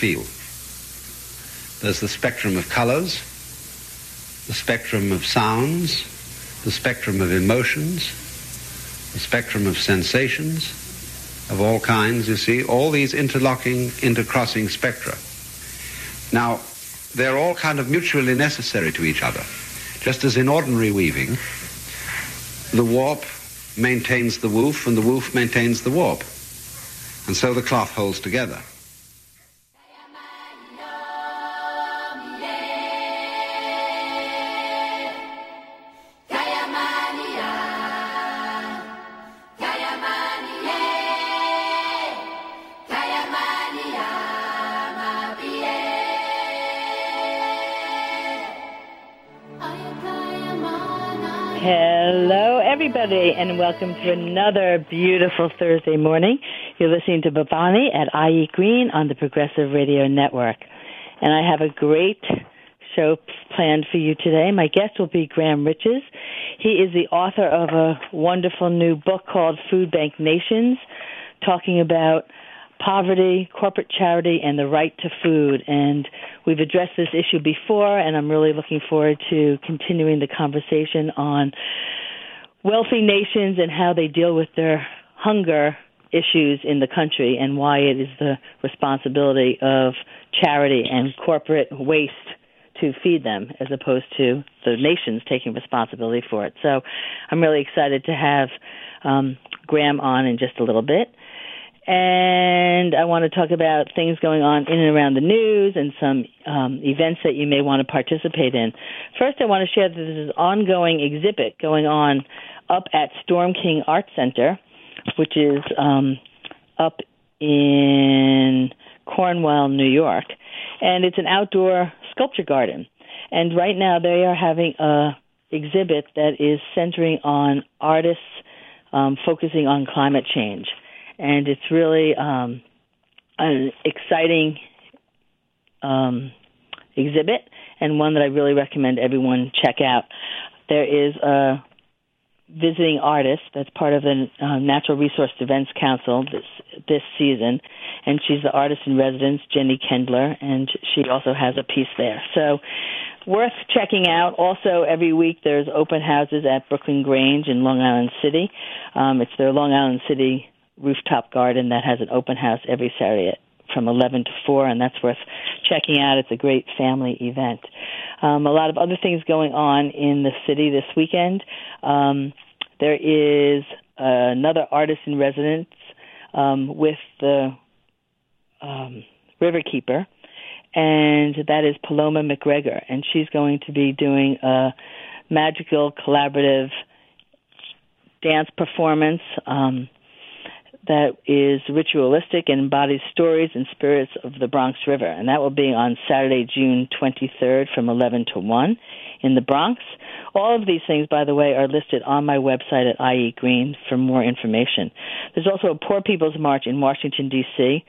field. There's the spectrum of colors, the spectrum of sounds, the spectrum of emotions, the spectrum of sensations of all kinds, you see, all these interlocking, intercrossing spectra. Now, they're all kind of mutually necessary to each other. Just as in ordinary weaving, the warp maintains the woof and the woof maintains the warp. And so the cloth holds together. Hello, everybody, and welcome to another beautiful Thursday morning. You're listening to Bhavani at IE Green on the Progressive Radio Network. And I have a great show planned for you today. My guest will be Graham Riches. He is the author of a wonderful new book called Food Bank Nations, talking about poverty, corporate charity, and the right to food. And we've addressed this issue before, and I'm really looking forward to continuing the conversation on wealthy nations and how they deal with their hunger issues in the country and why it is the responsibility of charity and corporate waste to feed them as opposed to the nations taking responsibility for it. So I'm really excited to have Graham on in just a little bit. And I want to talk about things going on in and around the news and some events that you may want to participate in. First, I want to share that there's an ongoing exhibit going on up at Storm King Art Center, which is up in Cornwall, New York. And it's an outdoor sculpture garden. And right now they are having an exhibit that is centering on artists focusing on climate change. And it's really an exciting exhibit and one that I really recommend everyone check out. There is a visiting artist that's part of the Natural Resource Defense Council this season, and she's the artist in residence, Jenny Kendler, and she also has a piece there. So worth checking out. Also, every week there's open houses at Brooklyn Grange in Long Island City. It's their Long Island City rooftop garden that has an open house every Saturday from 11 to 4, and that's worth checking out. It's a great family event. A lot of other things going on in the city this weekend. There is another artist in residence with the Riverkeeper, and that is Paloma McGregor, and she's going to be doing a magical collaborative dance performance that is ritualistic and embodies stories and spirits of the Bronx River. And that will be on Saturday, June 23rd from 11 to 1 in the Bronx. All of these things, by the way, are listed on my website at IE Green for more information. There's also a Poor People's March in Washington, D.C.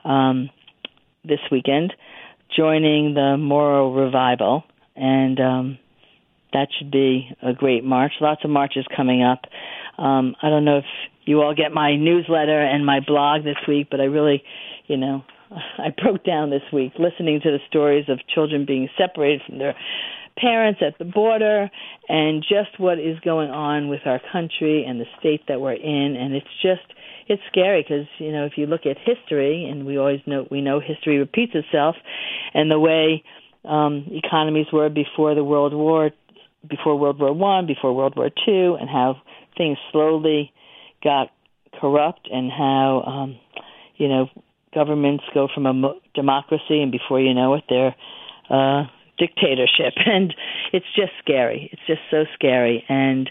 This weekend, joining the Moral Revival. And that should be a great march. Lots of marches coming up. I don't know if you all get my newsletter and my blog this week, but I really, I broke down this week listening to the stories of children being separated from their parents at the border and just what is going on with our country and the state that we're in. And it's scary because, if you look at history, and we know history repeats itself, and the way economies were before World War I, before World War II, and how things slowly got corrupt, and how, governments go from a democracy, and before you know it, they're dictatorship. And it's just scary. It's just so scary. And,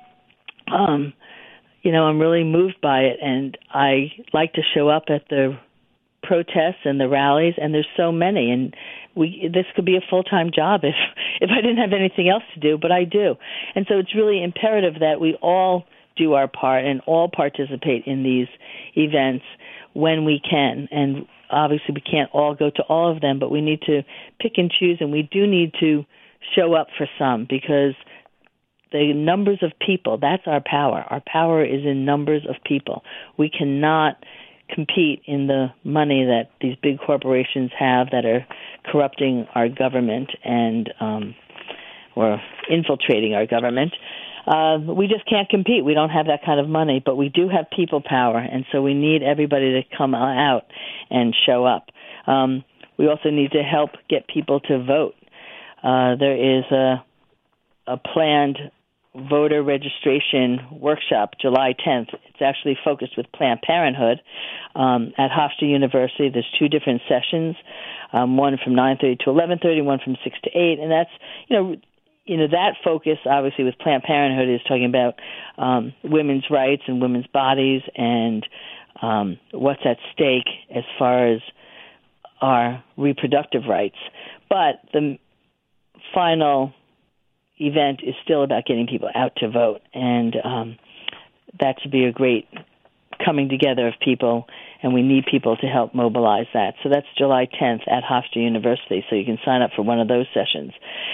I'm really moved by it. And I like to show up at the protests and the rallies, and there's so many. And this could be a full-time job if I didn't have anything else to do, but I do. And so it's really imperative that we all do our part and all participate in these events when we can. And obviously we can't all go to all of them, but we need to pick and choose, and we do need to show up for some, because the numbers of people, that's our power. Our power is in numbers of people. We cannot compete in the money that these big corporations have that are corrupting our government and or infiltrating our government. We just can't compete. We don't have that kind of money, but we do have people power, and so we need everybody to come out and show up. We also need to help get people to vote. There is a planned voter registration workshop July 10th. It's actually focused with Planned Parenthood at Hofstra University. There's 2 different sessions, one from 9:30 to 11:30, one from 6 to 8, and that's, that focus, obviously, with Planned Parenthood is talking about women's rights and women's bodies and what's at stake as far as our reproductive rights. But the final event is still about getting people out to vote, and that should be a great coming together of people, and we need people to help mobilize that. So that's July 10th at Hofstra University, so you can sign up for one of those sessions.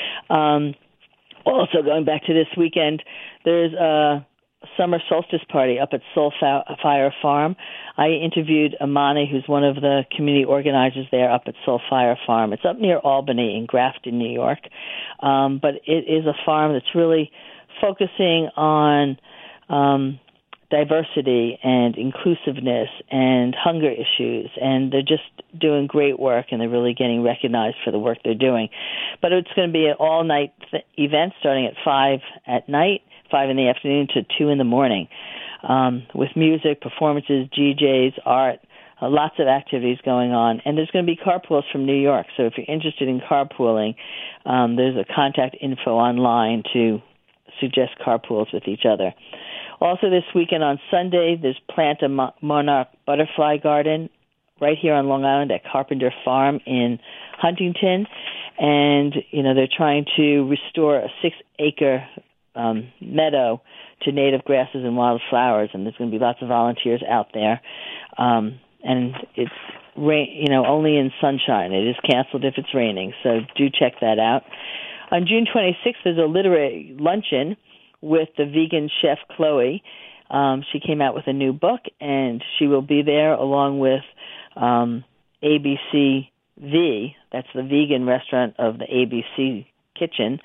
Also, going back to this weekend, there's a summer solstice party up at Soulfire Farm. I interviewed Amani, who's one of the community organizers there up at Soulfire Farm. It's up near Albany in Grafton, New York. But it is a farm that's really focusing on diversity and inclusiveness and hunger issues, and they're just doing great work, and they're really getting recognized for the work they're doing. But it's going to be an all-night event starting at 5 at night, 5 in the afternoon to 2 in the morning, with music, performances, DJs, art, lots of activities going on. And there's going to be carpools from New York. So if you're interested in carpooling, there's a contact info online to suggest carpools with each other. Also this weekend on Sunday, there's Plant a Monarch Butterfly Garden right here on Long Island at Carpenter Farm in Huntington. And, they're trying to restore a 6-acre meadow to native grasses and wildflowers, and there's going to be lots of volunteers out there. And it's only in sunshine. It is canceled if it's raining, so do check that out. On June 26th, there's a literary luncheon with the vegan chef Chloe. She came out with a new book, and she will be there along with ABCV. That's the vegan restaurant of the ABC Kitchen.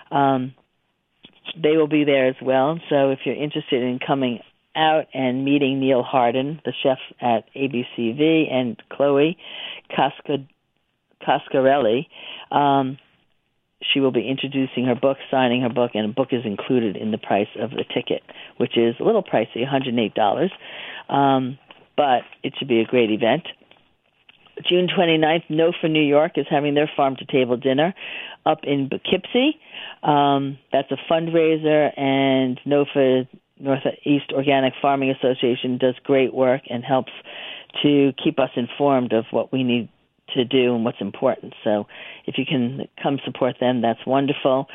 They will be there as well. So if you're interested in coming out and meeting Neil Harden, the chef at ABCV, and Chloe Cascarelli, she will be introducing her book, signing her book, and a book is included in the price of the ticket, which is a little pricey, $108, but it should be a great event. June 29th, NOFA New York is having their farm-to-table dinner up in Poughkeepsie. That's a fundraiser, and NOFA, Northeast Organic Farming Association, does great work and helps to keep us informed of what we need to do and what's important. So if you can come support them, that's wonderful.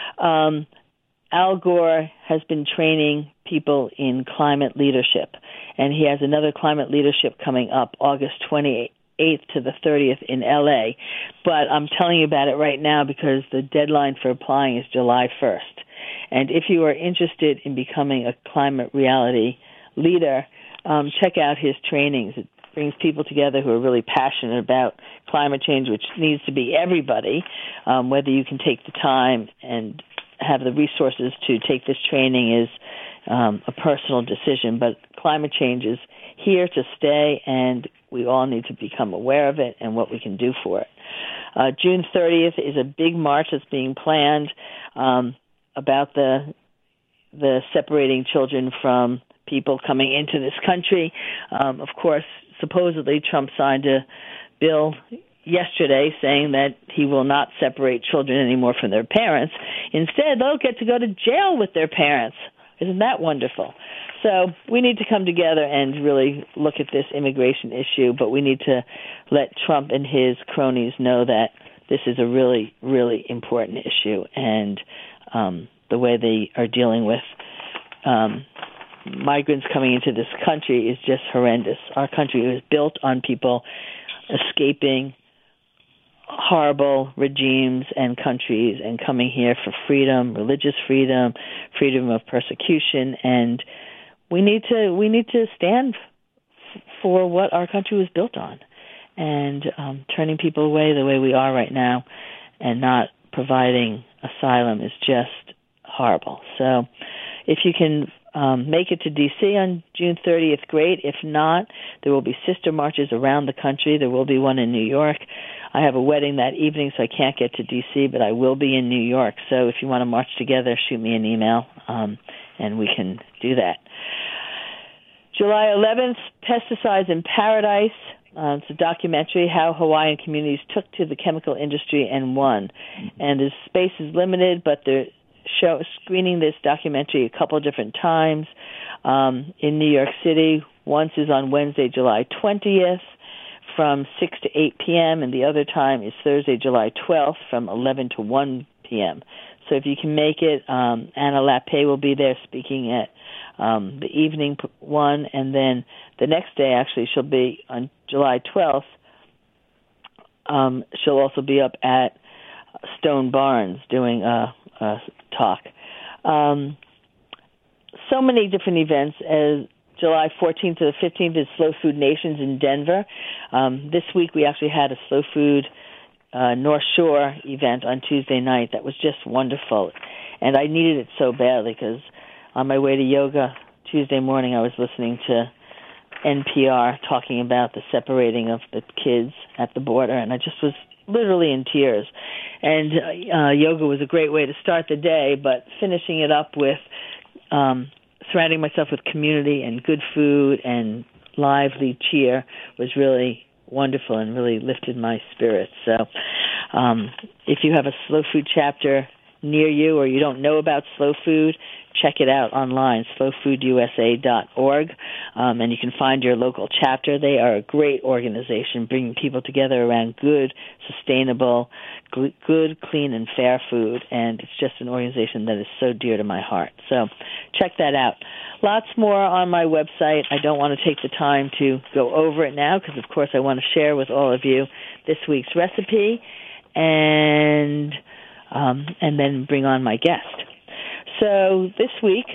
Al Gore has been training people in climate leadership, and he has another climate leadership coming up August 28th to the 30th in L.A., but I'm telling you about it right now because the deadline for applying is July 1st. And if you are interested in becoming a climate reality leader, check out his trainings. It brings people together who are really passionate about climate change, which needs to be everybody, whether you can take the time and have the resources to take this training is a personal decision, but climate change is here to stay, and we all need to become aware of it and what we can do for it. June 30th is a big march that's being planned about the separating children from people coming into this country. Of course, supposedly Trump signed a bill yesterday saying that he will not separate children anymore from their parents. Instead, they'll get to go to jail with their parents. Isn't that wonderful? So we need to come together and really look at this immigration issue, but we need to let Trump and his cronies know that this is a really, really important issue, and the way they are dealing with migrants coming into this country is just horrendous. Our country was built on people escaping horrible regimes and countries and coming here for freedom, religious freedom, freedom of persecution, and we need to stand for what our country was built on. And turning people away the way we are right now and not providing asylum is just horrible. So if you can make it to D.C. on June 30th, great. If not, there will be sister marches around the country. There will be one in New York. I have a wedding that evening, so I can't get to D.C., but I will be in New York. So if you want to march together, shoot me an email, and we can do that. July 11th, Pesticides in Paradise. It's a documentary, how Hawaiian communities took to the chemical industry and won. And the space is limited, but they're screening this documentary a couple of different times in New York City. Once is on Wednesday, July 20th from 6 to 8 p.m., and the other time is Thursday, July 12th from 11 to 1 p.m. So if you can make it, Anna Lappe will be there speaking at the evening one, and then the next day, actually, she'll be on July 12th. She'll also be up at Stone Barns doing a talk. So many different events. As July 14th to the 15th is Slow Food Nations in Denver. This week we actually had a Slow Food North Shore event on Tuesday night that was just wonderful. And I needed it so badly because on my way to yoga Tuesday morning I was listening to NPR talking about the separating of the kids at the border, and I just was literally in tears. And yoga was a great way to start the day, but finishing it up with surrounding myself with community and good food and lively cheer was really wonderful and really lifted my spirits. So if you have a slow food chapter near you or you don't know about slow food, check it out online, slowfoodusa.org, and you can find your local chapter. They are a great organization, bringing people together around good, sustainable, good, clean, and fair food, and it's just an organization that is so dear to my heart. So check that out. Lots more on my website. I don't want to take the time to go over it now because, of course, I want to share with all of you this week's recipe and then bring on my guest. So this week,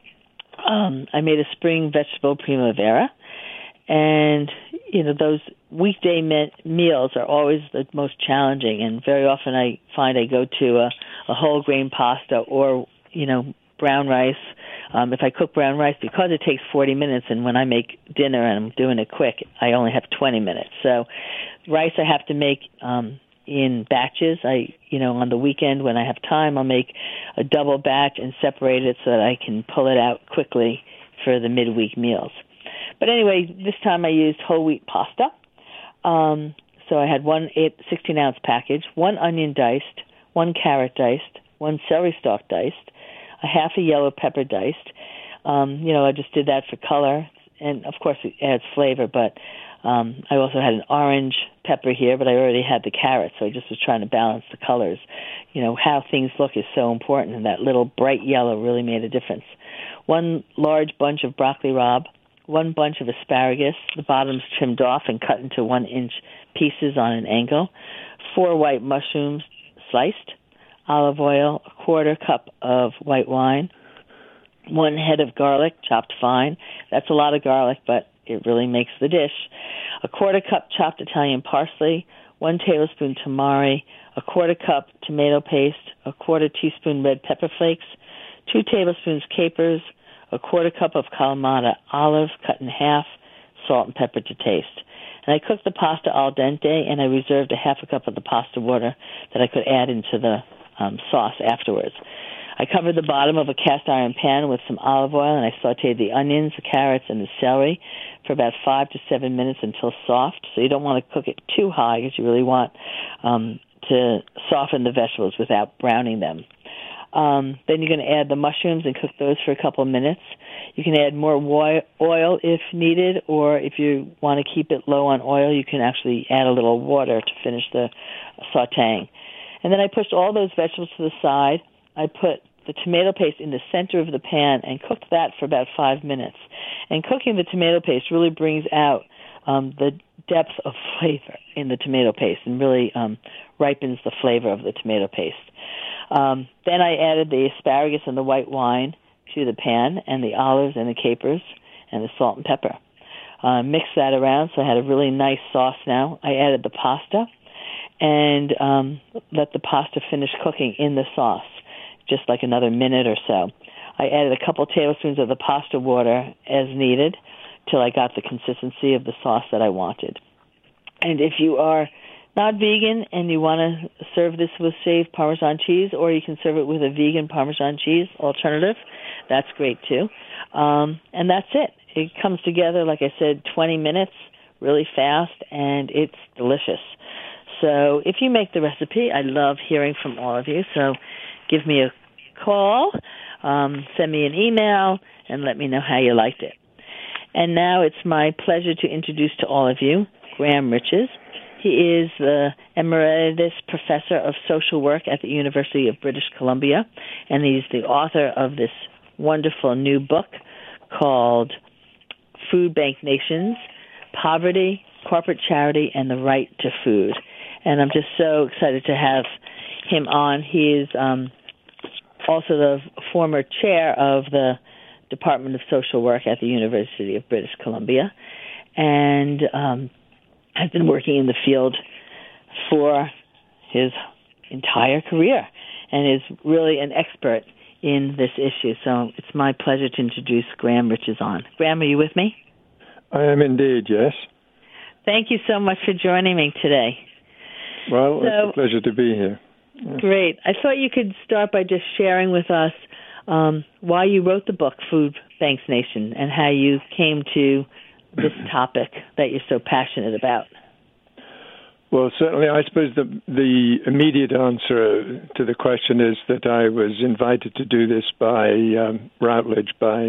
I made a spring vegetable primavera, and those weekday meals are always the most challenging. And very often, I find I go to a whole grain pasta or brown rice. If I cook brown rice, because it takes 40 minutes, and when I make dinner and I'm doing it quick, I only have 20 minutes. So rice I have to make in batches. On the weekend when I have time, I'll make a double batch and separate it so that I can pull it out quickly for the midweek meals. But anyway, this time I used whole wheat pasta. So I had one 16-ounce package, one onion diced, one carrot diced, one celery stalk diced, a half a yellow pepper diced. I just did that for color, and of course it adds flavor, but I also had an orange pepper here, but I already had the carrot, so I just was trying to balance the colors. How things look is so important, and that little bright yellow really made a difference. One large bunch of broccoli rabe, one bunch of asparagus, the bottoms trimmed off and cut into 1-inch pieces on an angle, 4 white mushrooms sliced, olive oil, a quarter cup of white wine, 1 head of garlic chopped fine. That's a lot of garlic, but it really makes the dish. A quarter cup chopped Italian parsley, 1 tablespoon tamari, a quarter cup tomato paste, a quarter teaspoon red pepper flakes, 2 tablespoons capers, a quarter cup of Kalamata olive cut in half, salt and pepper to taste. And I cooked the pasta al dente, and I reserved a half a cup of the pasta water that I could add into the sauce afterwards. I covered the bottom of a cast iron pan with some olive oil, and I sautéed the onions, the carrots, and the celery for about 5 to 7 minutes until soft. So you don't want to cook it too high because you really want to soften the vegetables without browning them. Then you're going to add the mushrooms and cook those for a couple of minutes. You can add more oil if needed, or if you want to keep it low on oil, you can actually add a little water to finish the sautéing. And then I pushed all those vegetables to the side. I put the tomato paste in the center of the pan and cooked that for about 5 minutes. And cooking the tomato paste really brings out the depth of flavor in the tomato paste and really ripens the flavor of the tomato paste. Then I added the asparagus and the white wine to the pan, and the olives and the capers and the salt and pepper. Mixed that around, so I had a really nice sauce now. I added the pasta and let the pasta finish cooking in the sauce, just like another minute or so. I added a couple tablespoons of the pasta water as needed till I got the consistency of the sauce that I wanted. And if you are not vegan and you want to serve this with shaved Parmesan cheese, or you can serve it with a vegan Parmesan cheese alternative, that's great too. And that's it. It comes together, like I said, 20 minutes, really fast, and it's delicious. So if you make the recipe, I love hearing from all of you. So give me a call, send me an email, and let me know how you liked it. And now it's my pleasure to introduce to all of you Graham Riches. He is the Emeritus Professor of Social Work at the University of British Columbia, and he's the author of this wonderful new book called Food Bank Nations, Poverty, Corporate Charity, and the Right to Food. And I'm just so excited to have him on. He is also the former chair of the Department of Social Work at the University of British Columbia, and has been working in the field for his entire career and is really an expert in this issue. So it's my pleasure to introduce Graham Riches on. Graham, are you with me? I am indeed, yes. Thank you so much for joining me today. Well, it's a pleasure to be here. Yeah. Great. I thought you could start by just sharing with us why you wrote the book, Food Banks Nation, and how you came to this topic that you're so passionate about. Well, certainly, I suppose the immediate answer to the question is that I was invited to do this by Routledge, by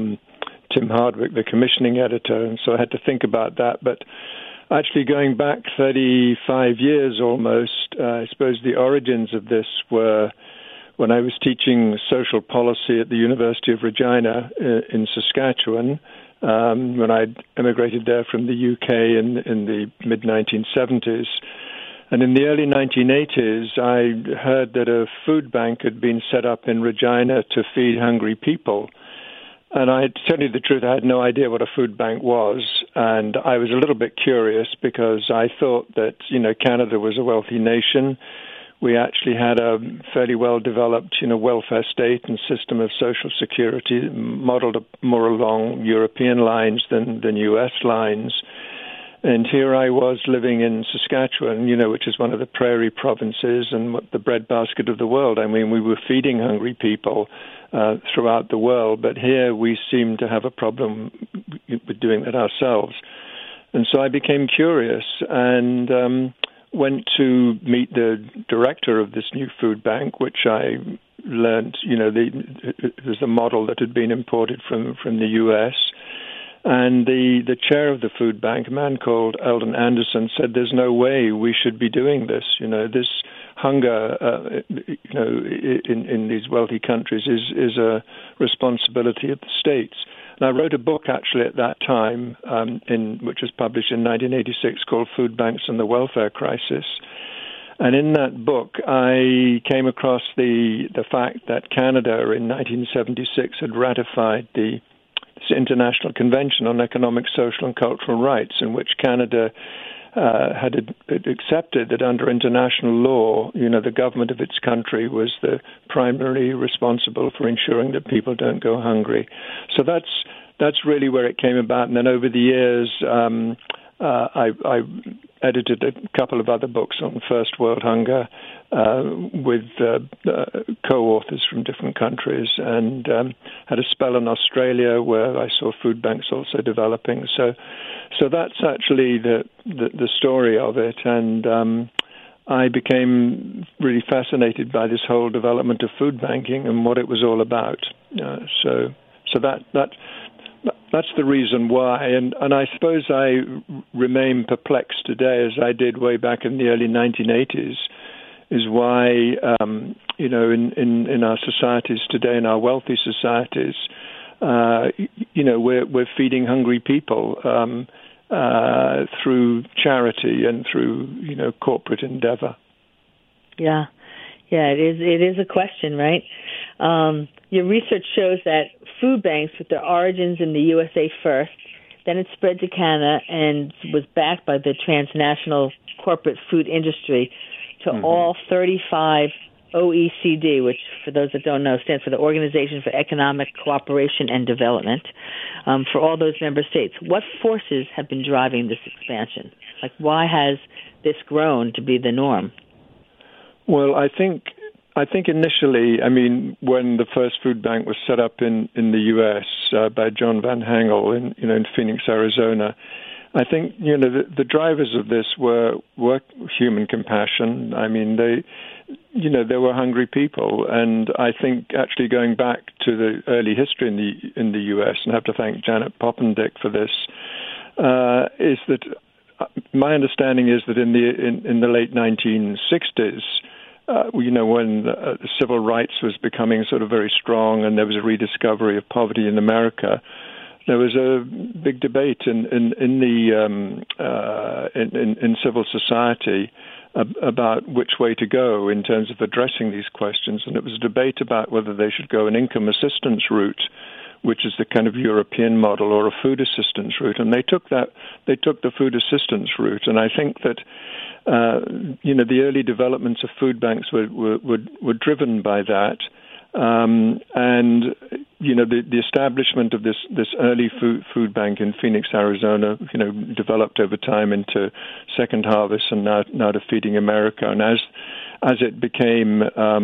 Tim Hardwick, the commissioning editor, and so I had to think about that. But actually going back 35 years almost, I suppose the origins of this were when I was teaching social policy at the University of Regina in Saskatchewan, when I emigrated there from the UK in the mid-1970s. And in the early 1980s, I heard that a food bank had been set up in Regina to feed hungry people. And to tell you the truth, I had no idea what a food bank was. And I was a little bit curious because I thought that, Canada was a wealthy nation. We actually had a fairly well-developed, welfare state and system of social security modeled more along European lines than U.S. lines. And here I was living in Saskatchewan, which is one of the prairie provinces and the breadbasket of the world. I mean, we were feeding hungry people throughout the world, but here we seem to have a problem with doing that ourselves. And so I became curious and went to meet the director of this new food bank, which I learned, it was a model that had been imported from the U.S., and the chair of the food bank, a man called Eldon Anderson, said there's no way we should be doing this. This hunger, in these wealthy countries is a responsibility of the states. And I wrote a book actually at that time, which was published in 1986, called Food Banks and the Welfare Crisis. And in that book, I came across the fact that Canada in 1976 had ratified the International Convention on Economic, Social and Cultural Rights, in which Canada had accepted that under international law, the government of its country was the primarily responsible for ensuring that people don't go hungry. So that's really where it came about. And then over the years, I edited a couple of other books on First World Hunger with co-authors from different countries, and had a spell in Australia where I saw food banks also developing. So that's actually the story of it, and I became really fascinated by this whole development of food banking and what it was all about. So that's the reason why, and I suppose I remain perplexed today, as I did way back in the early 1980s, is why, in our societies today, in our wealthy societies, we're feeding hungry people through charity and through, corporate endeavor. Yeah, it is a question, right? Your research shows that food banks, with their origins in the USA first, Then it spread to Canada and was backed by the transnational corporate food industry to all 35 OECD, which, for those that don't know, stands for the Organization for Economic Cooperation and Development, for all those member states. What forces have been driving this expansion? Like, why has this grown to be the norm? Well, I think initially, I mean, when the first food bank was set up in the U.S. By John Van Hengel in Phoenix, Arizona, I think the drivers of this were human compassion. I mean, they were hungry people, and I think actually going back to the early history in the U.S., and I have to thank Janet Poppendick for this, is that my understanding is that in the late 1960s. When civil rights was becoming sort of very strong, and there was a rediscovery of poverty in America, there was a big debate in civil society about which way to go in terms of addressing these questions, and it was a debate about whether they should go an income assistance route, which is the kind of European model, or a food assistance route, and they took the food assistance route, and I think that. The early developments of food banks were driven by that, and the establishment of this early food bank in Phoenix, Arizona, developed over time into Second Harvest and now to Feeding America, and as it became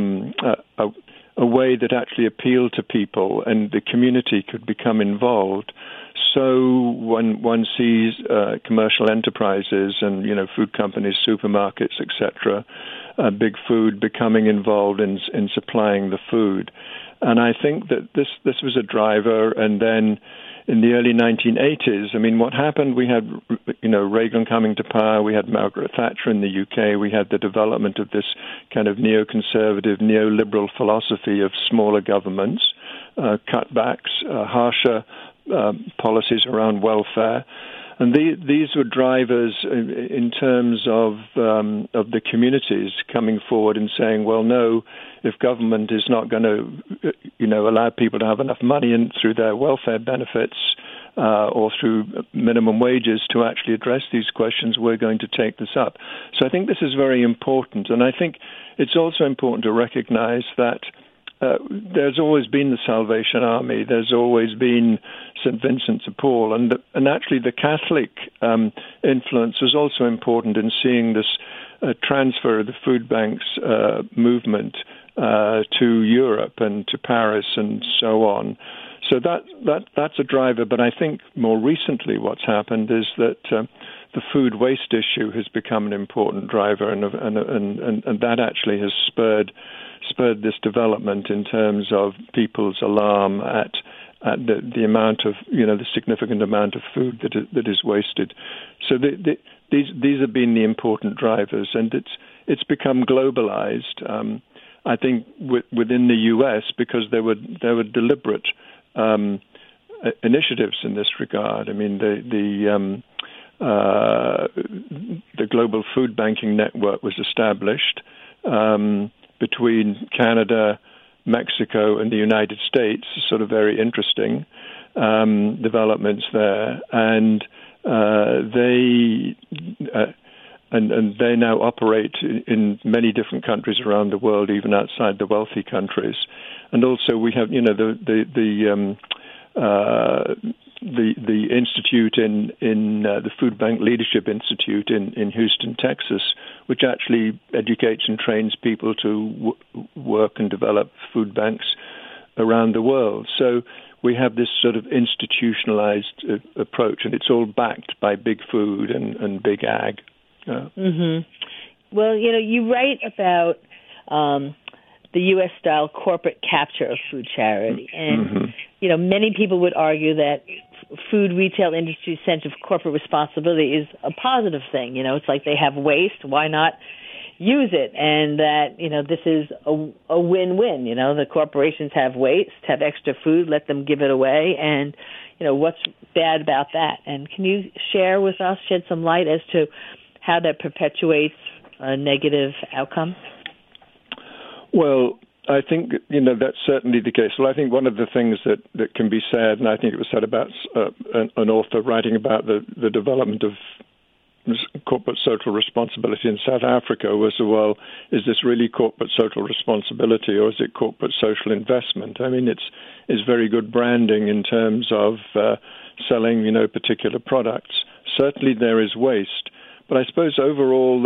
a way that actually appealed to people and the community could become involved. So when one sees commercial enterprises and food companies, supermarkets, etc., big food becoming involved in supplying the food, and I think that this was a driver. And then in the early 1980s, I mean, what happened? We had Reagan coming to power. We had Margaret Thatcher in the UK. We had the development of this kind of neoconservative, neoliberal philosophy of smaller governments, cutbacks, harsher policies around welfare, and these were drivers in terms of the communities coming forward and saying, well, no, if government is not going to, allow people to have enough money in through their welfare benefits or through minimum wages to actually address these questions, we're going to take this up. So I think this is very important, and I think it's also important to recognize that. There's always been the Salvation Army. There's always been St. Vincent de Paul, and actually the Catholic influence was also important in seeing this transfer of the food banks movement to Europe and to Paris and so on. So that's a driver. But I think more recently, what's happened is that the food waste issue has become an important driver, and that actually has spurred this development in terms of people's alarm at the amount of the significant amount of food that is wasted. So these have been the important drivers, and it's become globalized. I think within the U.S. because there were deliberate initiatives in this regard. I mean the Global Food Banking Network was established. Between Canada, Mexico, and the United States, sort of very interesting developments there, and they now operate in many different countries around the world, even outside the wealthy countries. And also, we have the institute in the Food Bank Leadership Institute in Houston, Texas, which actually educates and trains people to work and develop food banks around the world. So we have this sort of institutionalized approach, and it's all backed by big food and big ag. Well, you write about the U.S.-style corporate capture of food charity, and many people would argue that food retail industry's sense of corporate responsibility is a positive thing. It's like they have waste, why not use it? And that, this is a win-win. The corporations have waste, have extra food, let them give it away, and, what's bad about that? And can you share with us, shed some light as to how that perpetuates a negative outcome? Well, I think, that's certainly the case. Well, I think one of the things that can be said, and I think it was said about an author writing about the development of corporate social responsibility in South Africa was, well, is this really corporate social responsibility or is it corporate social investment? I mean, it's very good branding in terms of selling, particular products. Certainly there is waste. But I suppose overall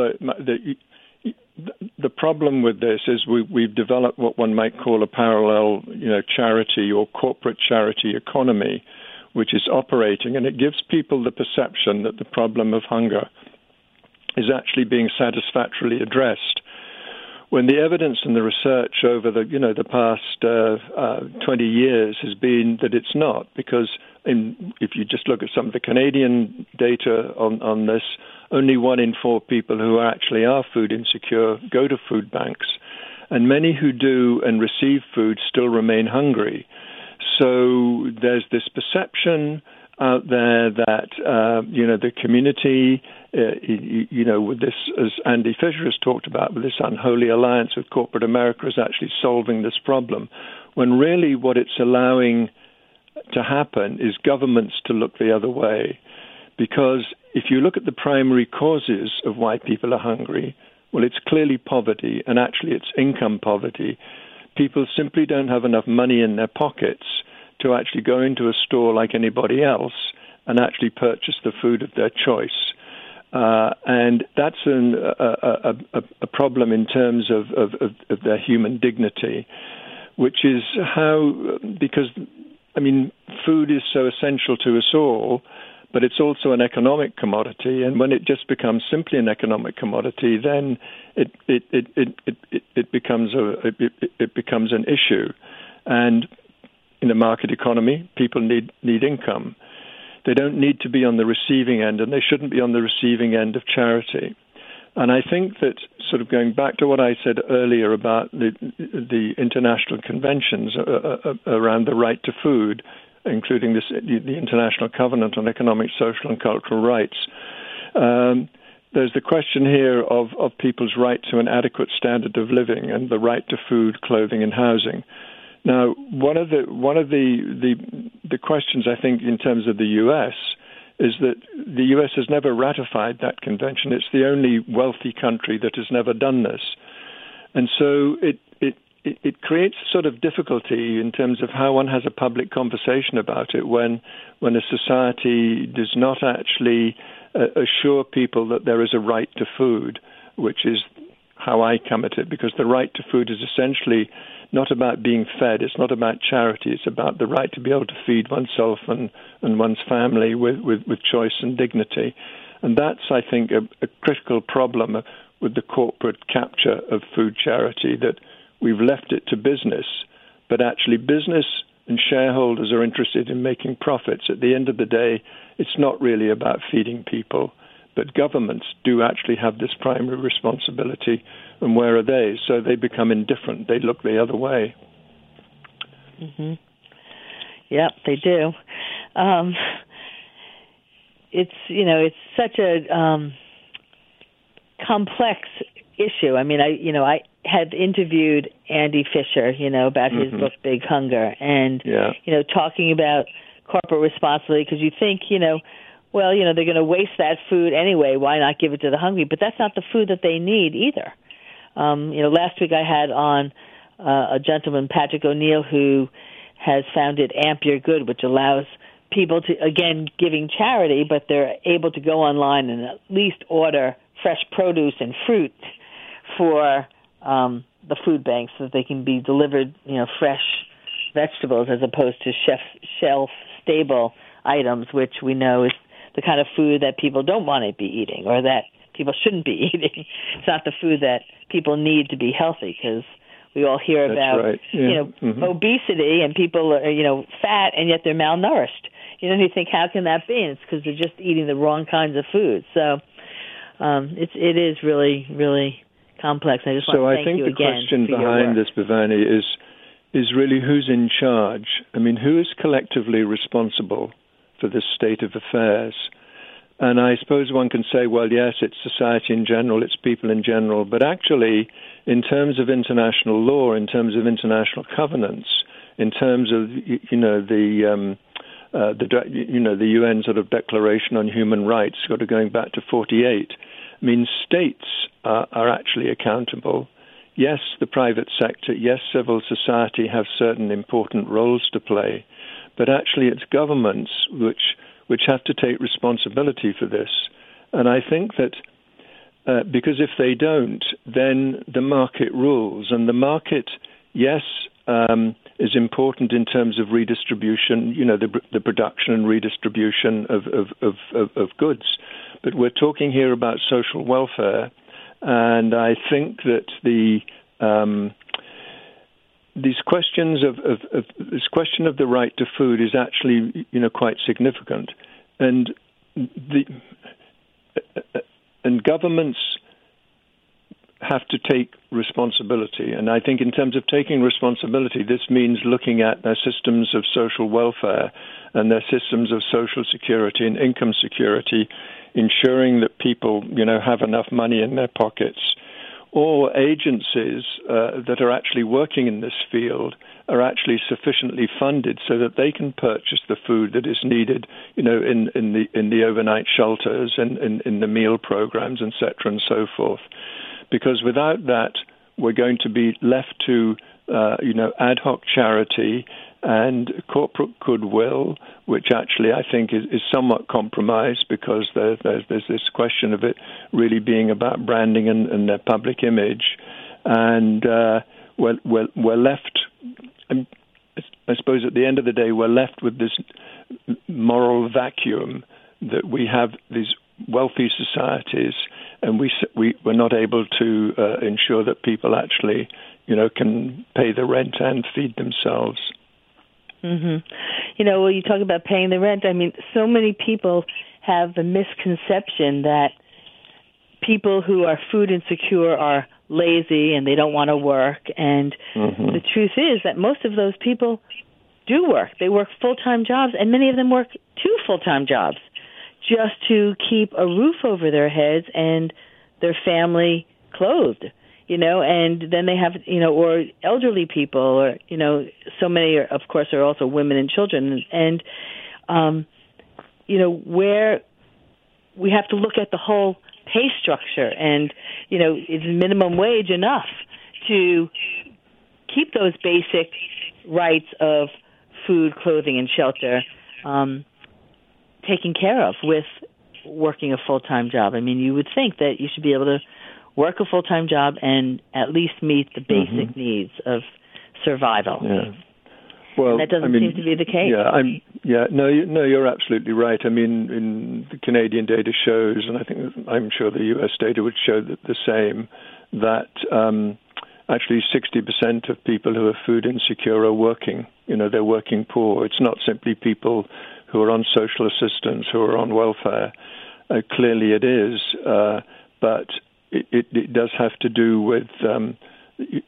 the problem with this is we've developed what one might call a parallel, charity or corporate charity economy, which is operating, and it gives people the perception that the problem of hunger is actually being satisfactorily addressed, when the evidence and the research over the past 20 years has been that it's not, because if you just look at some of the Canadian data on this, only 1 in 4 people who actually are food insecure go to food banks, and many who do and receive food still remain hungry. So there's this perception out there that, the community, with this, as Andy Fisher has talked about, with this unholy alliance with corporate America is actually solving this problem, when really what it's allowing to happen is governments to look the other way. Because if you look at the primary causes of why people are hungry, well, it's clearly poverty, and actually it's income poverty. People simply don't have enough money in their pockets to actually go into a store like anybody else and actually purchase the food of their choice. And that's a problem in terms of their human dignity, which is because food is so essential to us all, but it's also an economic commodity. And when it just becomes simply an economic commodity, then it becomes an issue. And in a market economy, people need income. They don't need to be on the receiving end, and they shouldn't be on the receiving end of charity. And I think that, sort of going back to what I said earlier about the international conventions around the right to food, including the International Covenant on Economic, Social and Cultural Rights, there's the question here of people's right to an adequate standard of living and the right to food, clothing and housing. Now, one of the questions, I think, in terms of the U.S. is that the U.S. has never ratified that convention. It's the only wealthy country that has never done this. And so it creates sort of difficulty in terms of how one has a public conversation about it when a society does not actually assure people that there is a right to food, which is how I come at it, because the right to food is essentially not about being fed. It's not about charity. It's about the right to be able to feed oneself and one's family with choice and dignity. And that's, I think, a critical problem with the corporate capture of food charity, that we've left it to business, but actually business and shareholders are interested in making profits. At the end of the day, it's not really about feeding people, but governments do actually have this primary responsibility, and where are they? So they become indifferent. They look the other way. Mm-hmm. Yep, they do. It's such a complex issue. I mean, I had interviewed Andy Fisher, about his book Big Hunger, and talking about corporate responsibility, because you think, they're going to waste that food anyway. Why not give it to the hungry? But that's not the food that they need either. Last week I had on a gentleman, Patrick O'Neill, who has founded Amp Your Good, which allows people to, again, giving charity, but they're able to go online and at least order fresh produce and fruit for the food banks so that they can be delivered, fresh vegetables as opposed to shelf-stable items, which we know is the kind of food that people don't want to be eating, or that people shouldn't be eating. It's not the food that people need to be healthy, because we all hear about, obesity, and people are, fat, and yet they're malnourished. You think, how can that be? And it's because they're just eating the wrong kinds of food. So it is really, really complex. I just want to thank you again. So I think the question behind this, Bhavani, is really who's in charge. I mean, who is collectively responsible for this state of affairs? And I suppose one can say, well, yes, it's society in general, it's people in general. But actually, in terms of international law, in terms of international covenants, in terms of, the UN sort of Declaration on Human Rights, sort of going back to 48, I mean, states are actually accountable. Yes, the private sector, yes, civil society have certain important roles to play, but actually it's governments which have to take responsibility for this. And I think that because if they don't, then the market rules. And the market, yes, is important in terms of redistribution, the production and redistribution of goods. But we're talking here about social welfare, and I think that this question of the right to food is actually, quite significant, and governments have to take responsibility. And I think in terms of taking responsibility, this means looking at their systems of social welfare and their systems of social security and income security, ensuring that people, have enough money in their pockets. Or agencies that are actually working in this field are actually sufficiently funded so that they can purchase the food that is needed, in the overnight shelters and in the meal programs, etc., and so forth. Because without that, we're going to be left to, ad hoc charity and corporate goodwill, which actually I think is somewhat compromised because there's this question of it really being about branding and their public image. And we're left, I suppose at the end of the day, we're left with this moral vacuum that we have these wealthy societies, and we're not able to ensure that people actually, can pay the rent and feed themselves. Mm-hmm. When you talk about paying the rent, I mean, so many people have the misconception that people who are food insecure are lazy and they don't want to work. And the truth is that most of those people do work. They work full-time jobs, and many of them work 2 full-time jobs just to keep a roof over their heads and their family clothed, and then they have, or elderly people, or, so many, of course, are also women and children. And, where we have to look at the whole pay structure and, is minimum wage enough to keep those basic rights of food, clothing, and shelter taken care of with working a full-time job? I mean, you would think that you should be able to work a full-time job and at least meet the basic needs of survival. Yeah. Well, and that doesn't seem to be the case. No, you're absolutely right. I mean, in the Canadian data shows, and I'm sure the U.S. data would show that the same, that actually 60% of people who are food insecure are working. They're working poor. It's not simply people who are on social assistance, who are on welfare. Clearly it is, but it does have to do with the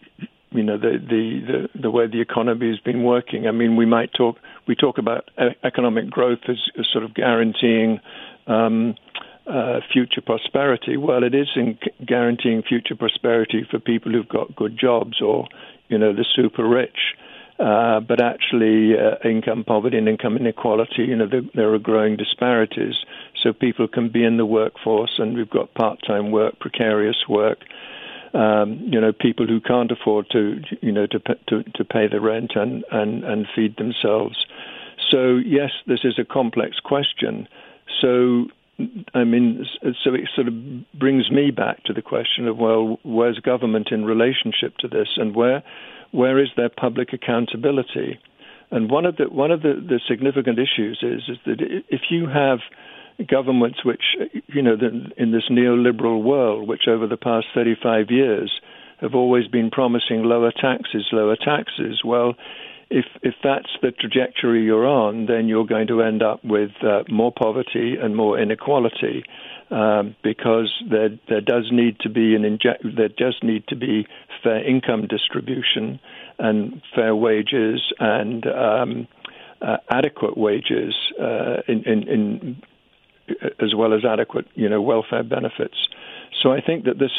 way the economy has been working. I mean, we talk about economic growth as sort of guaranteeing future prosperity. Well, it is guaranteeing future prosperity for people who've got good jobs or, the super rich. But actually, income poverty and income inequality, there are growing disparities. So people can be in the workforce, and we've got part-time work, precarious work. People who can't afford to pay the rent and feed themselves. So yes, this is a complex question. So it sort of brings me back to the question of, well, where's government in relationship to this, and where is their public accountability? And one of the significant issues is that if you have governments which, in this neoliberal world, which over the past 35 years have always been promising lower taxes, well, if that's the trajectory you're on, then you're going to end up with more poverty and more inequality, because there does need to be fair income distribution and fair wages and adequate wages as well as adequate, welfare benefits. So I think that this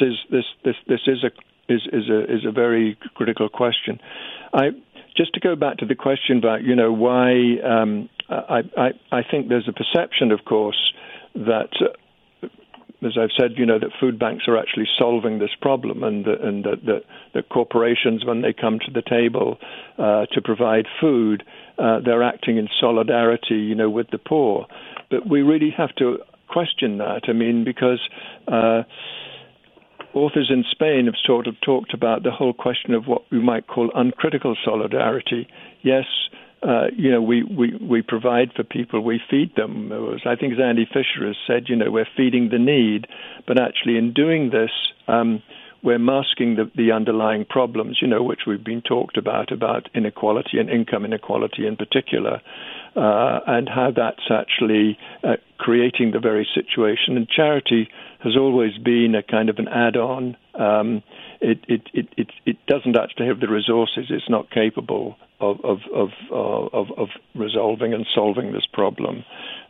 is a very critical question. Just to go back to the question about why I think there's a perception, of course, that as I've said, that food banks are actually solving this problem, and that corporations, when they come to the table to provide food, they're acting in solidarity, with the poor. But we really have to question that. I mean, because authors in Spain have sort of talked about the whole question of what we might call uncritical solidarity. Yes, we provide for people, we feed them. I think as Andy Fisher has said, we're feeding the need, but actually in doing this, we're masking the underlying problems, which we've been talked about inequality and income inequality in particular, and how that's actually creating the very situation. And charity has always been a kind of an add-on. It doesn't actually have the resources. It's not capable of resolving and solving this problem.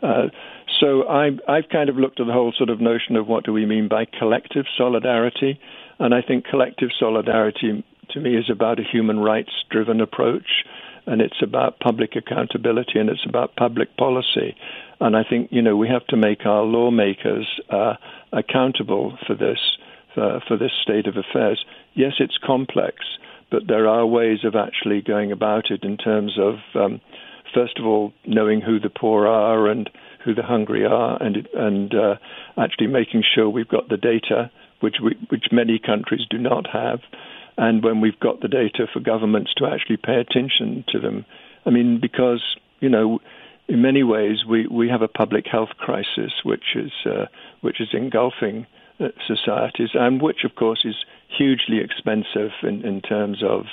So I've kind of looked at the whole sort of notion of what do we mean by collective solidarity, and I think collective solidarity to me is about a human rights-driven approach, and it's about public accountability, and it's about public policy. And I think we have to make our lawmakers accountable for this state of affairs. Yes, it's complex, but there are ways of actually going about it in terms of, first of all, knowing who the poor are and who the hungry are, and actually making sure we've got the data, which many countries do not have, and when we've got the data for governments to actually pay attention to them. I mean, because, in many ways we have a public health crisis which is engulfing societies, and which, of course, is hugely expensive in terms of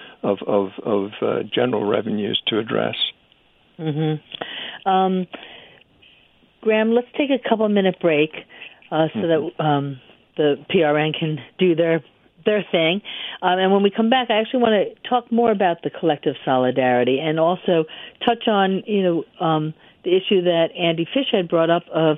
general revenues to address. Mm-hmm. Graham, let's take a couple-minute break so that the PRN can do their thing. And when we come back, I actually want to talk more about the collective solidarity and also touch on, the issue that Andy Fish had brought up of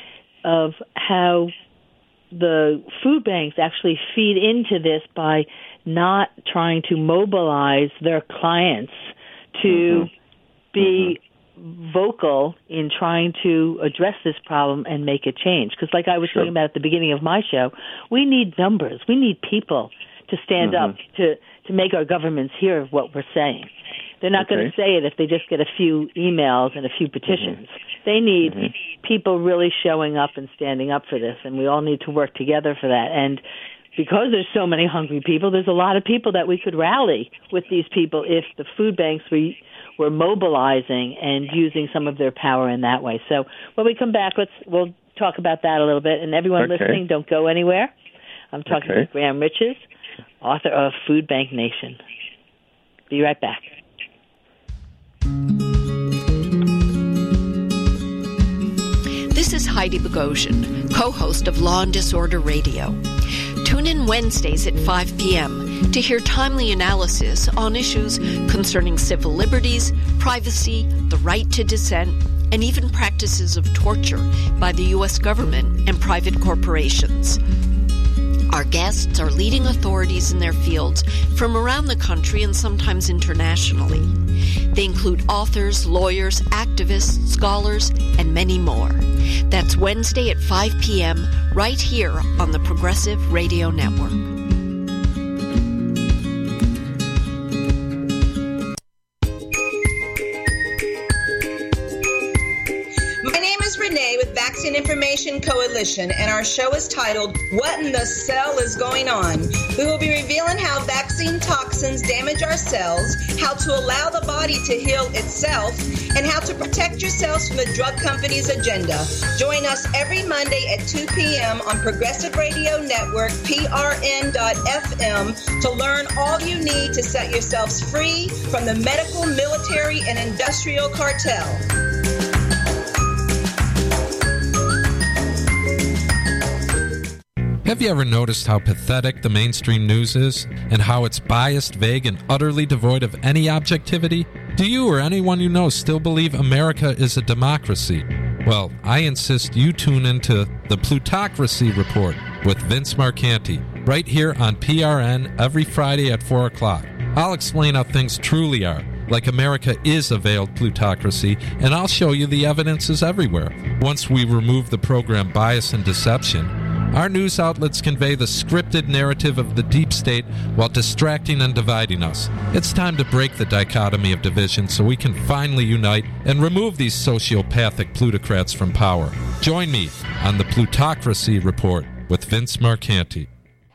how the food banks actually feed into this by not trying to mobilize their clients to be vocal in trying to address this problem and make a change. Because like I was talking about at the beginning of my show, we need numbers. We need people to stand up to make our governments hear what we're saying. They're not going to say it if they just get a few emails and a few petitions. They need people really showing up and standing up for this, and we all need to work together for that. And because there's so many hungry people, there's a lot of people that we could rally with these people if the food banks were mobilizing and using some of their power in that way. So when we come back, we'll talk about that a little bit. And everyone listening, don't go anywhere. I'm talking to Graham Riches, author of Food Bank Nation. Be right back. This is Heidi Bogosian, co-host of Law and Disorder Radio. Tune in Wednesdays at 5 p.m. to hear timely analysis on issues concerning civil liberties, privacy, the right to dissent, and even practices of torture by the U.S. government and private corporations. Our guests are leading authorities in their fields from around the country and sometimes internationally. They include authors, lawyers, activists, scholars, and many more. That's Wednesday at 5 p.m. right here on the Progressive Radio Network. With Vaccine Information Coalition, and our show is titled What in the Cell is Going On? We will be revealing how vaccine toxins damage our cells, how to allow the body to heal itself, and how to protect yourselves from the drug company's agenda. Join us every Monday at 2 p.m. on Progressive Radio Network, PRN.FM, to learn all you need to set yourselves free from the medical, military, and industrial cartel. Have you ever noticed how pathetic the mainstream news is, and how it's biased, vague, and utterly devoid of any objectivity? Do you or anyone you know still believe America is a democracy? Well, I insist you tune into the Plutocracy Report with Vince Marcanti, right here on PRN every Friday at 4 o'clock. I'll explain how things truly are, like America is a veiled plutocracy, and I'll show you the evidence is everywhere. Once we remove the program bias and deception, our news outlets convey the scripted narrative of the deep state while distracting and dividing us. It's time to break the dichotomy of division so we can finally unite and remove these sociopathic plutocrats from power. Join me on the Plutocracy Report with Vince Marcanti.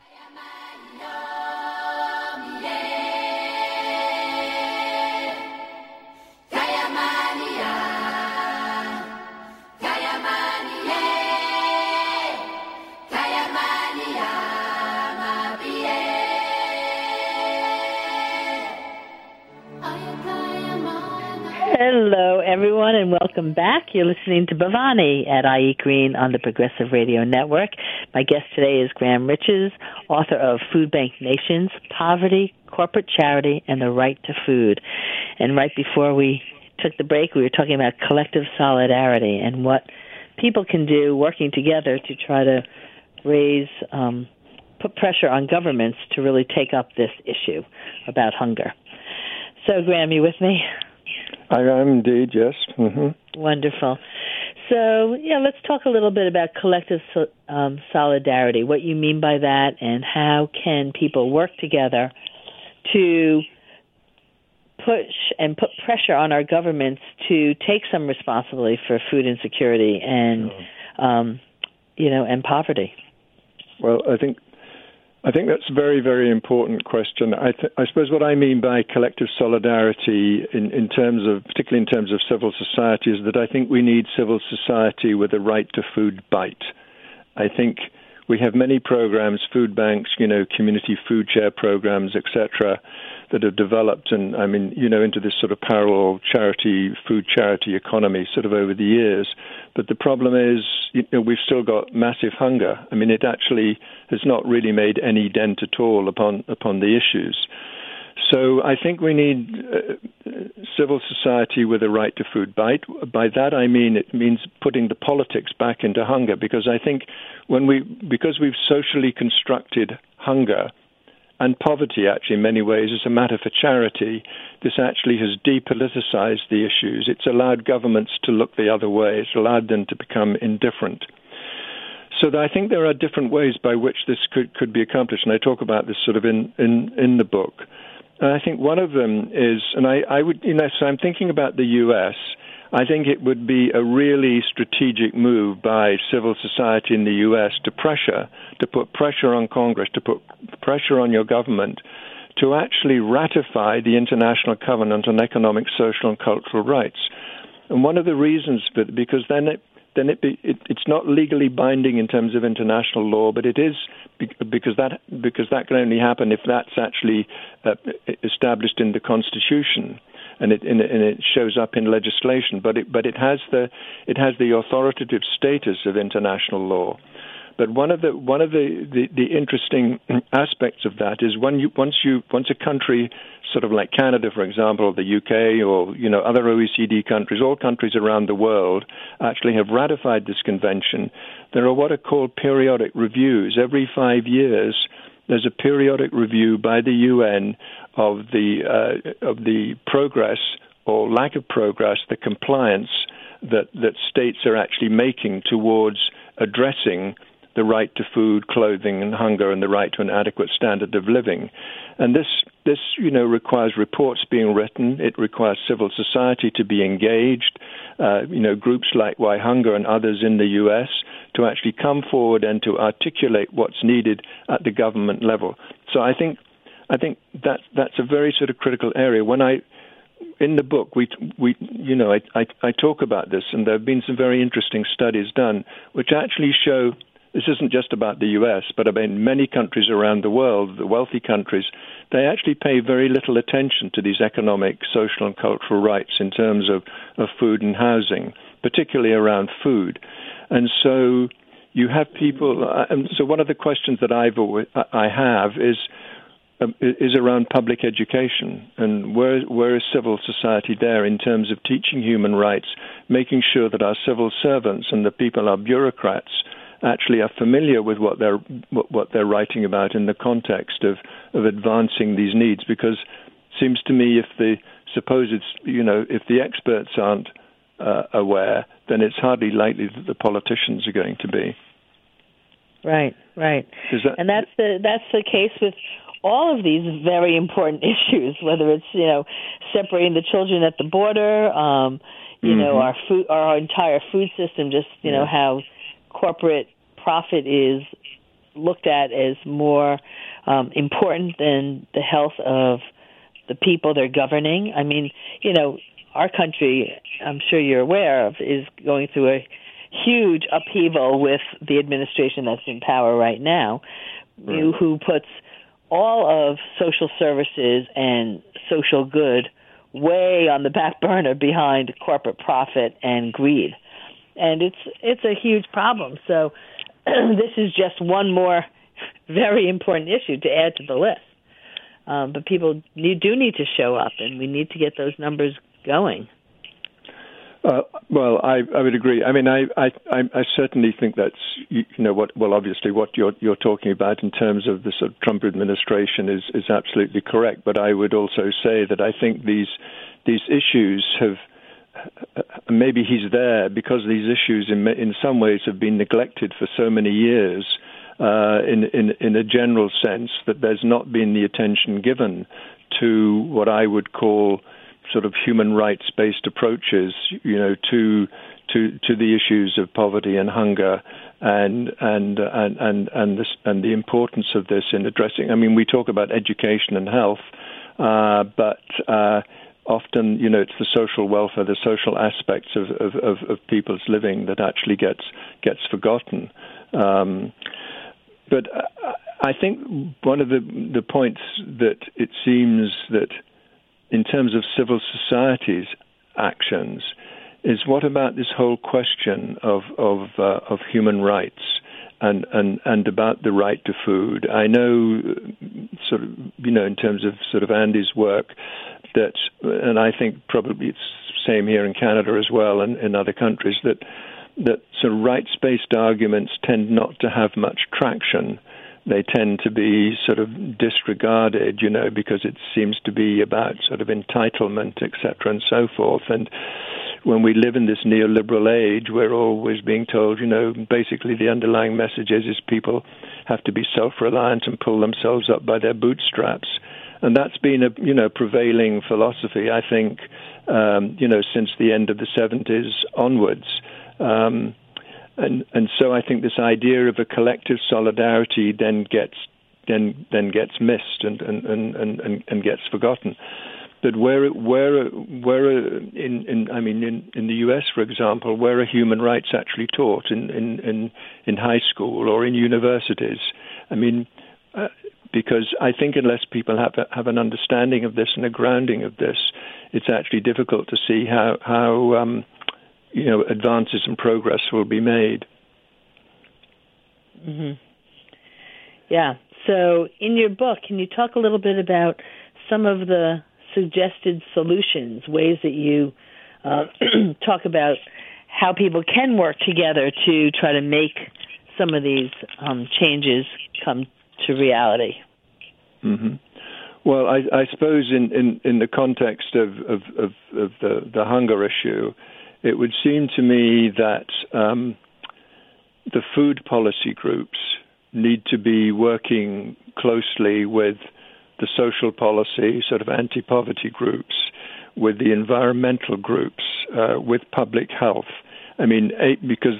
Hello, everyone, and welcome back. You're listening to Bhavani at I Eat Green on the Progressive Radio Network. My guest today is Graham Riches, author of Food Bank Nations, Poverty, Corporate Charity, and the Right to Food. And right before we took the break, we were talking about collective solidarity and what people can do working together to try to put pressure on governments to really take up this issue about hunger. So, Graham, you with me? I am indeed, yes. Mm-hmm. Wonderful. So, let's talk a little bit about collective solidarity, what you mean by that, and how can people work together to push and put pressure on our governments to take some responsibility for food insecurity and, and poverty. Well, I think that's a very, very important question. I suppose what I mean by collective solidarity particularly in terms of civil society, is that I think we need civil society with a right to food bite. I think we have many programs, food banks, community food share programs, etc., that have developed into this sort of parallel food charity economy sort of over the years. But the problem is, we've still got massive hunger. It actually has not really made any dent at all upon the issues. So I think we need civil society with a right to food bite. By that it means putting the politics back into hunger, because I think because we've socially constructed hunger and poverty, actually, in many ways, is a matter for charity. This actually has depoliticized the issues. It's allowed governments to look the other way. It's allowed them to become indifferent. So I think there are different ways by which this could be accomplished, and I talk about this sort of in the book. And I think one of them is, and I would, so I'm thinking about the U.S., I think it would be a really strategic move by civil society in the U.S. to put pressure on Congress, to put pressure on your government to actually ratify the International Covenant on Economic, Social, and Cultural Rights. And one of the reasons, because then it's not legally binding in terms of international law, but it is because that can only happen if that's actually established in the Constitution. And it shows up in legislation, but it has the authoritative status of international law. But one of the interesting aspects of that is once a country, sort of like Canada, for example, or the UK, or other OECD countries, all countries around the world actually have ratified this convention, there are what are called periodic reviews. Every 5 years, there's a periodic review by the UN of the progress or lack of progress, the compliance that states are actually making towards addressing the right to food, clothing, and hunger, and the right to an adequate standard of living. And this requires reports being written. It requires civil society to be engaged. Groups like Why Hunger and others in the U.S. to actually come forward and to articulate what's needed at the government level. So I think that's a very sort of critical area. In the book, I talk about this, and there have been some very interesting studies done which actually show this isn't just about the U.S., but about many countries around the world, the wealthy countries. They actually pay very little attention to these economic, social, and cultural rights in terms of food and housing, particularly around food. And so you have people. And so one of the questions that I have is, is around public education, and where is civil society there in terms of teaching human rights, making sure that our civil servants and the people, our bureaucrats, actually are familiar with what they're writing about in the context of advancing these needs. Because it seems to me if the experts aren't aware, then it's hardly likely that the politicians are going to be. Right. And that's the case with all of these very important issues, whether it's, separating the children at the border, our food, our entire food system, just, how corporate profit is looked at as more important than the health of the people they're governing. I mean, our country, I'm sure you're aware of, is going through a huge upheaval with the administration that's in power right now, who puts all of social services and social good way on the back burner behind corporate profit and greed. And it's a huge problem. So this is just one more very important issue to add to the list. But people do need to show up, and we need to get those numbers going. Well, I would agree. I mean, I certainly think that's obviously what you're talking about in terms of the sort of Trump administration is absolutely correct. But I would also say that I think these issues have maybe he's there because these issues in some ways have been neglected for so many years. In a general sense, that there's not been the attention given to what I would call sort of human rights-based approaches, to the issues of poverty and hunger, and the importance of this in addressing. I mean, we talk about education and health, but often, it's the social welfare, the social aspects of people's living that actually gets forgotten. But I think one of the points that it seems that in terms of civil society's actions is what about this whole question of human rights and about the right to food. I know sort of, in terms of sort of Andy's work that, and I think probably it's the same here in Canada as well and in other countries, that sort of rights-based arguments tend not to have much traction. They tend to be sort of disregarded, because it seems to be about sort of entitlement, etc., and so forth. And when we live in this neoliberal age, we're always being told, basically the underlying message is people have to be self-reliant and pull themselves up by their bootstraps. And that's been a prevailing philosophy, I think, since the end of the 70s onwards. And so I think this idea of a collective solidarity then gets missed and gets forgotten. But where in the US, for example, where are human rights actually taught in high school or in universities? I mean, because I think unless people have an understanding of this and a grounding of this, it's actually difficult to see how advances and progress will be made. Mm-hmm. Yeah. So in your book, can you talk a little bit about some of the suggested solutions, ways that you talk about how people can work together to try to make some of these changes come to reality? Mm-hmm. Well, I suppose in the context of the hunger issue, it would seem to me that the food policy groups need to be working closely with the social policy, sort of anti-poverty groups, with the environmental groups, with public health. I mean, because,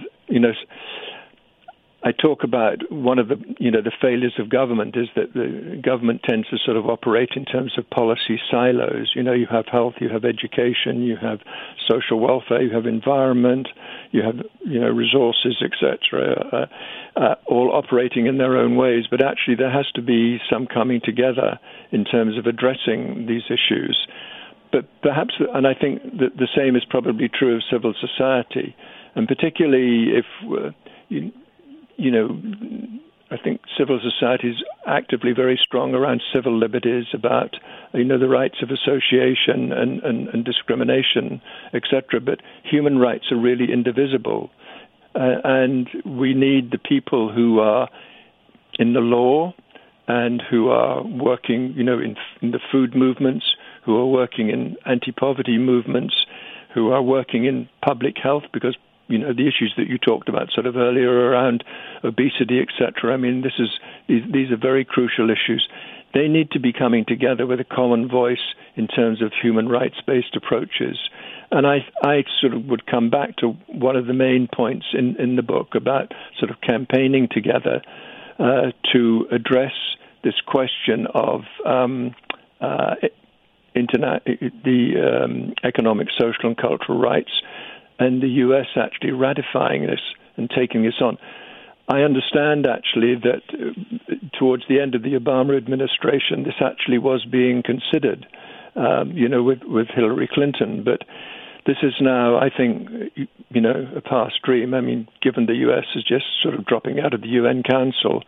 I talk about one of the failures of government is that the government tends to sort of operate in terms of policy silos. You have health, you have education, you have social welfare, you have environment, you have resources, etc., all operating in their own ways. But actually, there has to be some coming together in terms of addressing these issues. But perhaps, and I think that the same is probably true of civil society, and particularly if I think civil society is actively very strong around civil liberties, about the rights of association and discrimination, etc. But human rights are really indivisible, and we need the people who are in the law and who are working, in the food movements, who are working in anti-poverty movements, who are working in public health, because the issues that you talked about sort of earlier around obesity, etc. I mean, these are very crucial issues. They need to be coming together with a common voice in terms of human rights-based approaches. And I sort of would come back to one of the main points in the book about sort of campaigning together to address this question of economic, social, and cultural rights, and the U.S. actually ratifying this and taking this on. I understand, actually, that towards the end of the Obama administration, this actually was being considered, with Hillary Clinton. But this is now, I think, a past dream. I mean, given the U.S. is just sort of dropping out of the UN Council,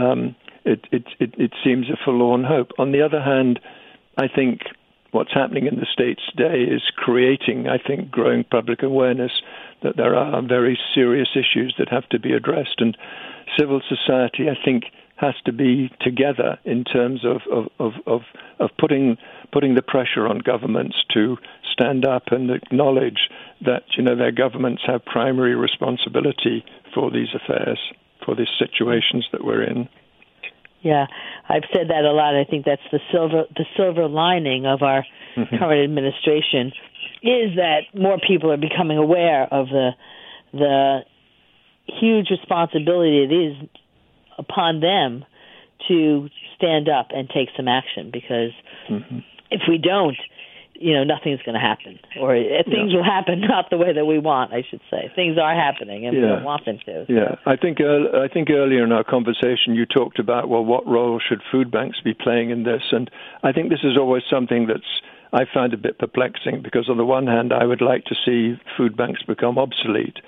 it seems a forlorn hope. On the other hand, I think what's happening in the States today is creating, I think, growing public awareness that there are very serious issues that have to be addressed. And civil society, I think, has to be together in terms of putting the pressure on governments to stand up and acknowledge that, their governments have primary responsibility for these affairs, for these situations that we're in. Yeah, I've said that a lot. I think that's the silver lining of our current administration, is that more people are becoming aware of the huge responsibility it is upon them to stand up and take some action. Because if we don't, nothing's going to happen, or things will happen not the way that we want. I should say things are happening, and we don't want them to. So. Yeah, I think earlier in our conversation you talked about what role should food banks be playing in this, and I think this is always something I find a bit perplexing, because on the one hand I would like to see food banks become obsolete,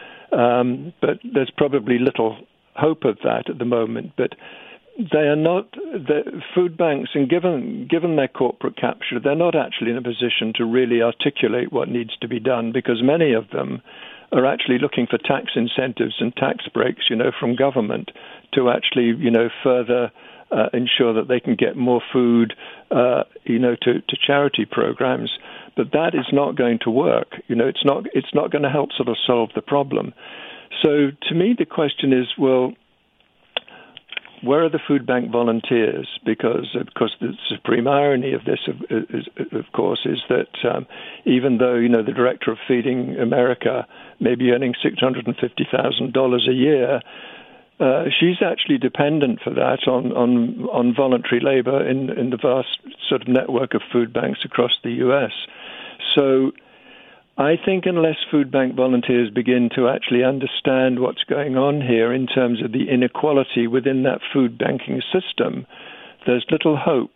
but there's probably little hope of that at the moment. But they are not, the food banks, and given their corporate capture, they're not actually in a position to really articulate what needs to be done, because many of them are actually looking for tax incentives and tax breaks, from government to actually, further ensure that they can get more food, to charity programs. But that is not going to work. It's not going to help sort of solve the problem. So to me, the question is, well, where are the food bank volunteers? Because, of course, the supreme irony of this, of course, is that even though, the director of Feeding America may be earning $650,000 a year, she's actually dependent for that on voluntary labor in the vast sort of network of food banks across the U.S. So I think unless food bank volunteers begin to actually understand what's going on here in terms of the inequality within that food banking system, there's little hope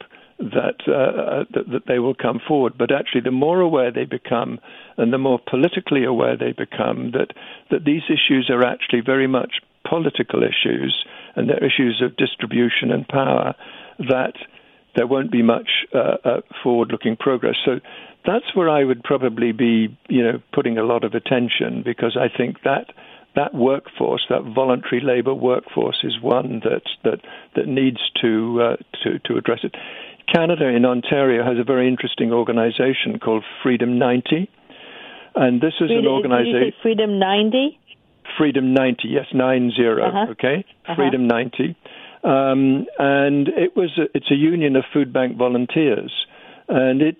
that they will come forward. But actually, the more aware they become and the more politically aware they become that these issues are actually very much political issues, and they're issues of distribution and power, that there won't be much forward-looking progress. So that's where I would probably be, putting a lot of attention, because I think that workforce, that voluntary labor workforce, is one that needs to address it. Canada in Ontario has a very interesting organization called Freedom 90, and this is an organization. Did you say Freedom 90? Freedom 90, yes, 90. Okay, Freedom 90. And it's a union of food bank volunteers, and it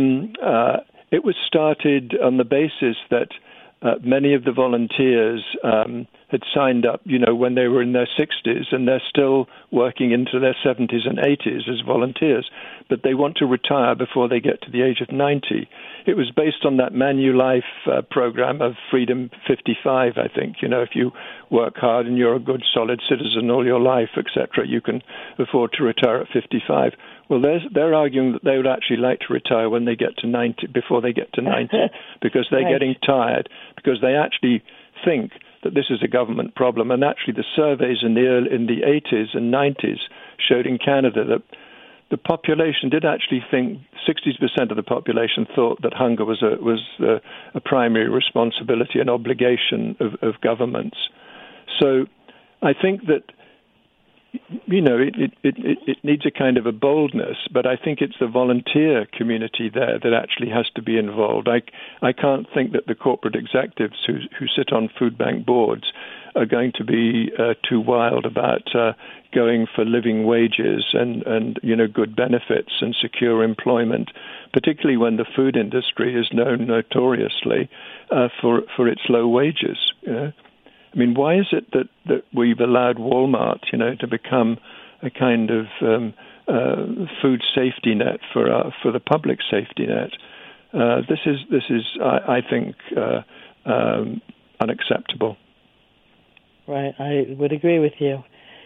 was started on the basis that many of the volunteers had signed up, when they were in their 60s, and they're still working into their 70s and 80s as volunteers, but they want to retire before they get to the age of 90. It was based on that Manulife program of Freedom 55, I think. If you work hard and you're a good, solid citizen all your life, etc., you can afford to retire at 55. Well, they're arguing that they would actually like to retire when they get to 90, before they get to 90, because they're getting tired, because they actually think that this is a government problem. And actually, the surveys in the 80s and 90s showed in Canada that the population did actually think 60% of the population thought that hunger was a primary responsibility and obligation of governments. So I think that, you know, it needs a kind of a boldness, but I think it's the volunteer community there that actually has to be involved. I can't think that the corporate executives who sit on food bank boards are going to be too wild about going for living wages and you know, good benefits and secure employment, particularly when the food industry is known notoriously for its low wages. You know? I mean, why is it that we've allowed Walmart, you know, to become a kind of food safety net for the public safety net? This is, I think, unacceptable. Right, I would agree with you.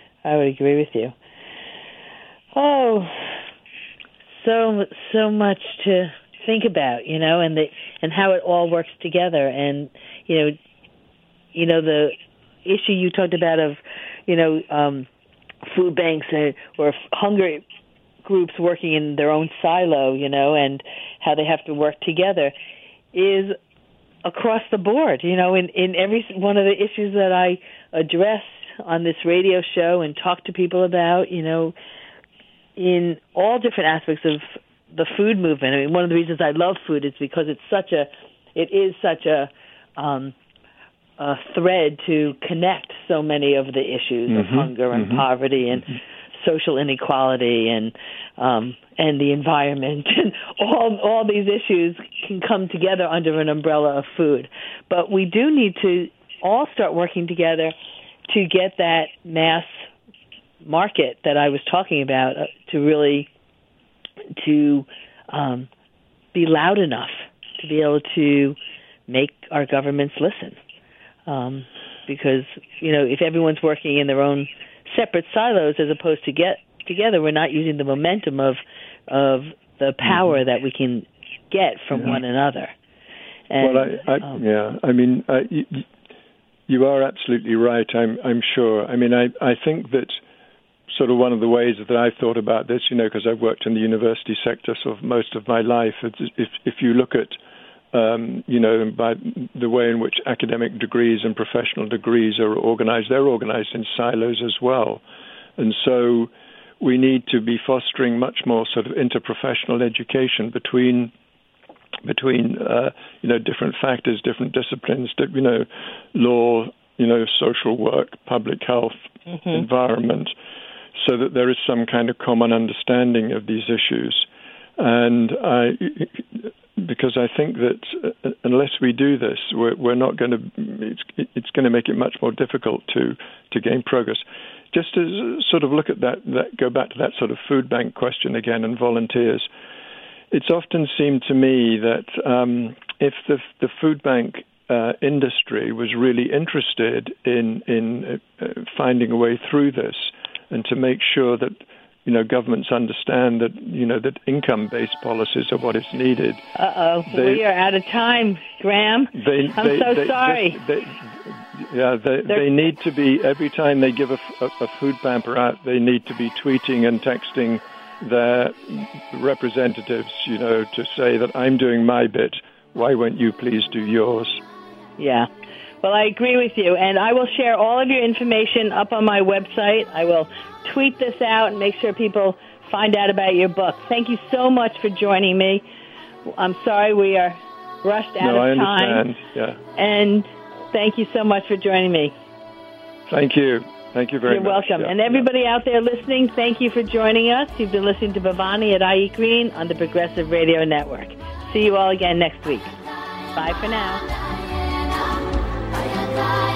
Oh, so much to think about, you know, and how it all works together, and you know, the issue you talked about of, you know, food banks or hunger groups working in their own silo, you know, and how they have to work together is across the board, you know, in every one of the issues that I address on this radio show and talk to people about, you know, in all different aspects of the food movement. I mean, one of the reasons I love food is because it is such a thread to connect so many of the issues of hunger and poverty and social inequality and the environment, and all these issues can come together under an umbrella of food. But we do need to all start working together to get that mass market that I was talking about to really be loud enough to be able to make our governments listen. Because, you know, if everyone's working in their own separate silos as opposed to get together, we're not using the momentum of the power that we can get from one another. And, I mean, you are absolutely right. I'm sure. I mean, I think that sort of one of the ways that I've thought about this, you know, because I've worked in the university sector sort of most of my life. If you look at you know, by the way in which academic degrees and professional degrees are organized, they're organized in silos as well. And so we need to be fostering much more sort of interprofessional education between you know, different factors, different disciplines, you know, law, you know, social work, public health, environment, so that there is some kind of common understanding of these issues. And because I think that unless we do this, we're not going to. It's going to make it much more difficult to gain progress. Just to sort of look at that, go back to that sort of food bank question again and volunteers. It's often seemed to me that if the food bank industry was really interested in finding a way through this, and to make sure that, you know, governments understand that, you know, that income-based policies are what is needed. We are out of time, Graham. I'm so sorry. They need to be, every time they give a food pamper out, they need to be tweeting and texting their representatives, you know, to say that I'm doing my bit. Why won't you please do yours? Yeah. Well, I agree with you, and I will share all of your information up on my website. I will tweet this out and make sure people find out about your book. Thank you so much for joining me. I'm sorry we are rushed out of time. No, I understand. Yeah. And thank you so much for joining me. Thank you. Thank you very much. You're welcome. Yeah. And everybody out there listening, thank you for joining us. You've been listening to Bhavani at IE Green on the Progressive Radio Network. See you all again next week. Bye for now.